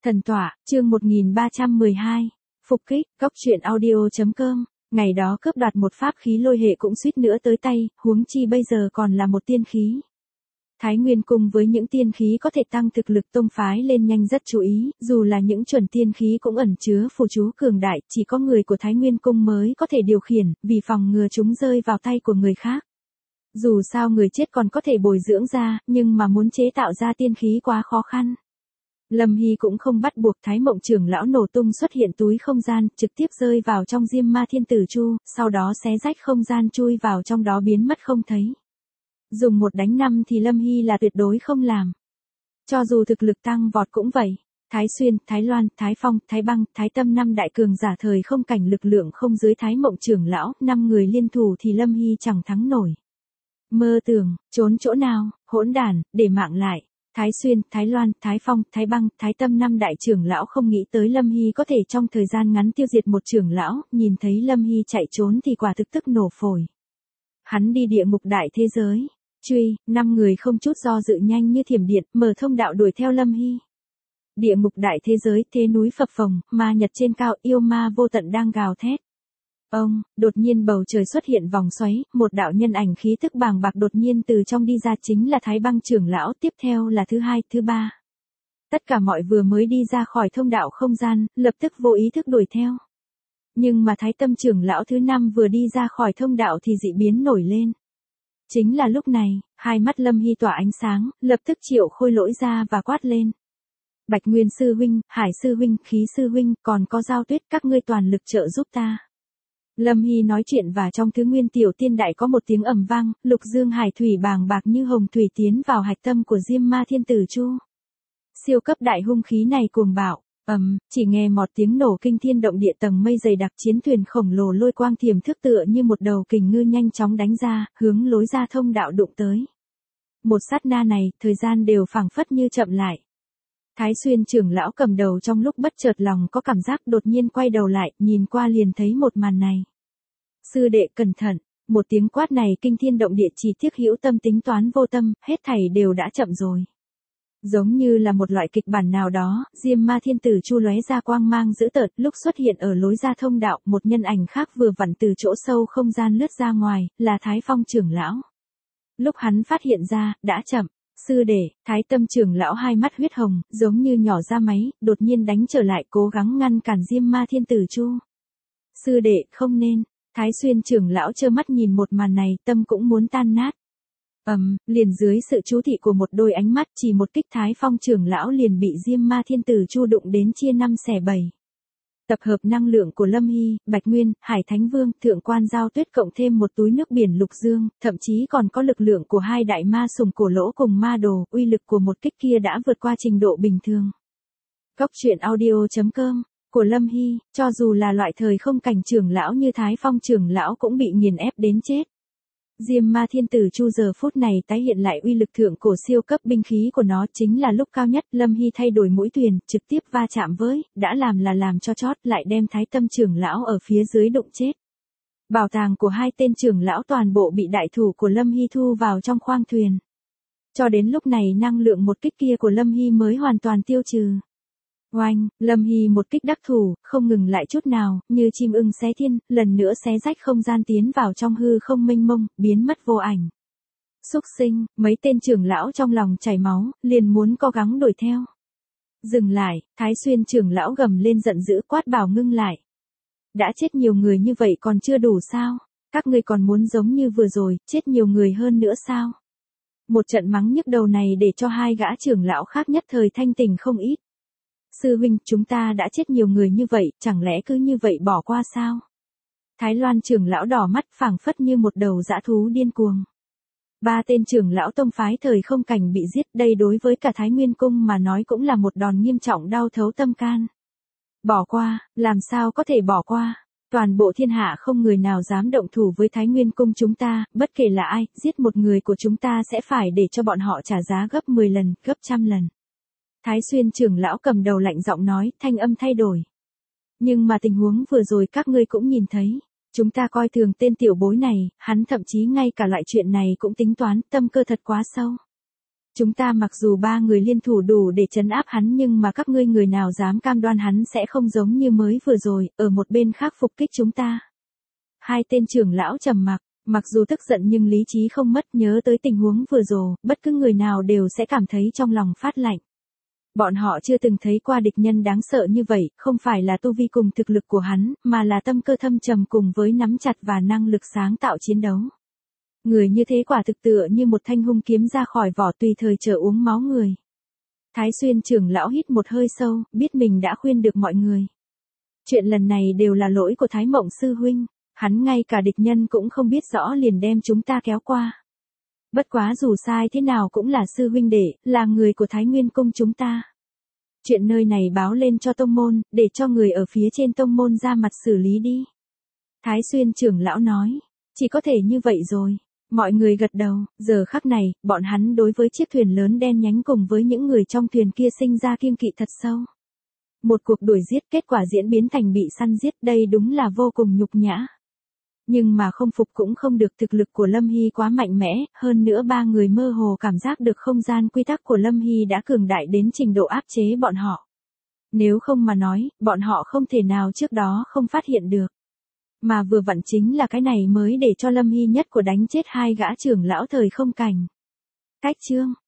Thần tọa, chương 1312. Phục kích, góc truyện audio.com. Ngày đó cướp đoạt một pháp khí lôi hệ cũng suýt nữa tới tay, huống chi bây giờ còn là một tiên khí. Thái Nguyên Cung với những tiên khí có thể tăng thực lực tông phái lên nhanh rất chú ý, dù là những chuẩn tiên khí cũng ẩn chứa phù chú cường đại, chỉ có người của Thái Nguyên Cung mới có thể điều khiển, vì phòng ngừa chúng rơi vào tay của người khác. Dù sao người chết còn có thể bồi dưỡng ra, nhưng mà muốn chế tạo ra tiên khí quá khó khăn. Lâm Hy cũng không bắt buộc Thái Mộng trưởng lão nổ tung xuất hiện túi không gian, trực tiếp rơi vào trong Diêm Ma Thiên Tử Chu, sau đó xé rách không gian chui vào trong đó biến mất không thấy. Dùng 1 đánh 5 thì Lâm Hy là tuyệt đối không làm. Cho dù thực lực tăng vọt cũng vậy. Thái Xuyên, Thái Loan, Thái Phong, Thái Băng, Thái Tâm 5 đại cường giả thời không cảnh lực lượng không dưới Thái Mộng trưởng lão, 5 người liên thủ thì Lâm Hy chẳng thắng nổi. Mơ tưởng, trốn chỗ nào, hỗn đản, để mạng lại. Thái Xuyên, Thái Loan, Thái Phong, Thái Băng, Thái Tâm 5 đại trưởng lão không nghĩ tới Lâm Hy có thể trong thời gian ngắn tiêu diệt một trưởng lão, nhìn thấy Lâm Hy chạy trốn thì quả thực tức nổ phổi. Hắn đi địa ngục đại thế giới. Truy, 5 người không chút do dự nhanh như thiểm điện, mở thông đạo đuổi theo Lâm Hy. Địa ngục đại thế giới, thế núi phập phồng, ma nhật trên cao, yêu ma vô tận đang gào thét. Đột nhiên bầu trời xuất hiện vòng xoáy, một đạo nhân ảnh khí tức bàng bạc đột nhiên từ trong đi ra chính là Thái Băng trưởng lão, tiếp theo là thứ hai, thứ ba. Tất cả mọi vừa mới đi ra khỏi thông đạo không gian, lập tức vô ý thức đuổi theo. Nhưng mà Thái Tâm trưởng lão thứ 5 vừa đi ra khỏi thông đạo thì dị biến nổi lên. Chính là lúc này, hai mắt Lâm Hy tỏa ánh sáng, lập tức triệu khôi lỗi ra và quát lên. Bạch Nguyên sư huynh, Hải sư huynh, Khí sư huynh, còn có Giao Tuyết, các ngươi toàn lực trợ giúp ta. Lâm Hy nói chuyện và trong thứ Nguyên Tiểu Tiên Đại có một tiếng ầm vang, lục dương hải thủy bàng bạc như hồng thủy tiến vào hạch tâm của Diêm Ma Thiên Tử Chu. Siêu cấp đại hung khí này cuồng bạo, chỉ nghe một tiếng nổ kinh thiên động địa, tầng mây dày đặc, chiến thuyền khổng lồ lôi quang thiểm thức tựa như một đầu kình ngư nhanh chóng đánh ra, hướng lối ra thông đạo đụng tới. Một sát na này, thời gian đều phảng phất như chậm lại. Thái Xuyên trưởng lão cầm đầu trong lúc bất chợt lòng có cảm giác đột nhiên quay đầu lại, nhìn qua liền thấy một màn này. Sư đệ cẩn thận, một tiếng quát này kinh thiên động địa, chỉ tiếc hữu tâm tính toán vô tâm, hết thảy đều đã chậm rồi. Giống như là một loại kịch bản nào đó, Diêm Ma Thiên Tử Chu lóe ra quang mang dữ tợn, lúc xuất hiện ở lối ra thông đạo, một nhân ảnh khác vừa vặn từ chỗ sâu không gian lướt ra ngoài, là Thái Phong trưởng lão. Lúc hắn phát hiện ra, đã chậm. Sư đệ, Thái Tâm trưởng lão hai mắt huyết hồng, giống như nhỏ ra máy, đột nhiên đánh trở lại, cố gắng ngăn cản Diêm Ma Thiên Tử Chu. Sư đệ, không nên. Thái Xuyên trưởng lão trơ mắt nhìn một màn này, tâm cũng muốn tan nát. Liền dưới sự chú thị của một đôi ánh mắt, chỉ một kích Thái Phong trưởng lão liền bị Diêm Ma Thiên Tử Chu đụng đến chia 5 xẻ 7. Tập hợp năng lượng của Lâm Hy, Bạch Nguyên, Hải Thánh Vương, Thượng Quan Giao Tuyết cộng thêm một túi nước biển lục dương, thậm chí còn có lực lượng của 2 đại ma sùng cổ lỗ cùng ma đồ, uy lực của một kích kia đã vượt qua trình độ bình thường. Góc truyện audio.com, của Lâm Hy, cho dù là loại thời không cảnh trưởng lão như Thái Phong trưởng lão cũng bị nghiền ép đến chết. Diêm Ma Thiên Tử Chu giờ phút này tái hiện lại uy lực thượng cổ siêu cấp binh khí của nó, chính là lúc cao nhất, Lâm Hy thay đổi mũi thuyền, trực tiếp va chạm với, đã làm cho chót, lại đem Thái Tâm trưởng lão ở phía dưới đụng chết. Bảo tàng của 2 tên trưởng lão toàn bộ bị đại thủ của Lâm Hy thu vào trong khoang thuyền. Cho đến lúc này năng lượng một kích kia của Lâm Hy mới hoàn toàn tiêu trừ. Oanh, Lâm Hy một kích đắc thủ, không ngừng lại chút nào, như chim ưng xé thiên, lần nữa xé rách không gian tiến vào trong hư không mênh mông, biến mất vô ảnh. Xúc sinh, mấy tên trưởng lão trong lòng chảy máu, liền muốn cố gắng đuổi theo. Dừng lại, Thái Xuyên trưởng lão gầm lên giận dữ, quát bảo ngưng lại. Đã chết nhiều người như vậy còn chưa đủ sao? Các ngươi còn muốn giống như vừa rồi, chết nhiều người hơn nữa sao? Một trận mắng nhức đầu này để cho 2 gã trưởng lão khác nhất thời thanh tỉnh không ít. Sư huynh, chúng ta đã chết nhiều người như vậy, chẳng lẽ cứ như vậy bỏ qua sao? Thái Loan trưởng lão đỏ mắt, phảng phất như một đầu dã thú điên cuồng. 3 tên trưởng lão tông phái thời không cảnh bị giết, đây đối với cả Thái Nguyên Cung mà nói cũng là một đòn nghiêm trọng đau thấu tâm can. Bỏ qua, làm sao có thể bỏ qua? Toàn bộ thiên hạ không người nào dám động thủ với Thái Nguyên Cung chúng ta, bất kể là ai, giết một người của chúng ta sẽ phải để cho bọn họ trả giá gấp 10 lần, gấp 100 lần. Thái Xuyên trưởng lão cầm đầu lạnh giọng nói, thanh âm thay đổi. Nhưng mà tình huống vừa rồi các ngươi cũng nhìn thấy, chúng ta coi thường tên tiểu bối này, hắn thậm chí ngay cả loại chuyện này cũng tính toán, tâm cơ thật quá sâu. Chúng ta mặc dù ba người liên thủ đủ để trấn áp hắn nhưng mà các ngươi người nào dám cam đoan hắn sẽ không giống như mới vừa rồi, ở một bên khác phục kích chúng ta. Hai tên trưởng lão trầm mặc, mặc dù tức giận nhưng lý trí không mất, nhớ tới tình huống vừa rồi, bất cứ người nào đều sẽ cảm thấy trong lòng phát lạnh. Bọn họ chưa từng thấy qua địch nhân đáng sợ như vậy, không phải là tu vi cùng thực lực của hắn, mà là tâm cơ thâm trầm cùng với nắm chặt và năng lực sáng tạo chiến đấu. Người như thế quả thực tựa như một thanh hung kiếm ra khỏi vỏ tùy thời chờ uống máu người. Thái Xuyên trưởng lão hít một hơi sâu, biết mình đã khuyên được mọi người. Chuyện lần này đều là lỗi của Thái Mộng sư huynh, hắn ngay cả địch nhân cũng không biết rõ liền đem chúng ta kéo qua. Bất quá dù sai thế nào cũng là sư huynh đệ, là người của Thái Nguyên cung chúng ta. Chuyện nơi này báo lên cho tông môn, để cho người ở phía trên tông môn ra mặt xử lý đi. Thái Xuyên trưởng lão nói, chỉ có thể như vậy rồi. Mọi người gật đầu, giờ khắc này, bọn hắn đối với chiếc thuyền lớn đen nhánh cùng với những người trong thuyền kia sinh ra kiêng kỵ thật sâu. Một cuộc đuổi giết kết quả diễn biến thành bị săn giết, đây đúng là vô cùng nhục nhã. Nhưng mà không phục cũng không được, thực lực của Lâm Hy quá mạnh mẽ, hơn nữa ba người mơ hồ cảm giác được không gian quy tắc của Lâm Hy đã cường đại đến trình độ áp chế bọn họ. Nếu không mà nói, bọn họ không thể nào trước đó không phát hiện được. Mà vừa vặn chính là cái này mới để cho Lâm Hy nhất của đánh chết hai gã trưởng lão thời không cảnh. Cách chương